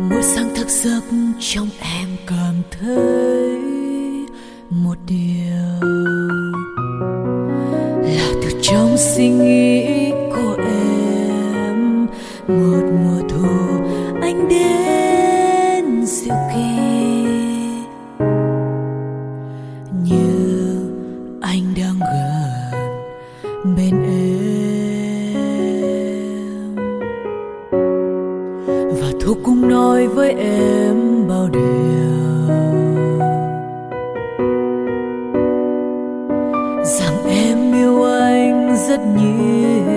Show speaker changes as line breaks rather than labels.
Mỗi sáng thức giấc trong em cảm thấy một điều là từ trong suy nghĩ của em. Một mùa thu anh đến dịu kỳ, như anh đang gần bên em, và thu cũng nói với em bao điều rằng em yêu anh rất nhiều.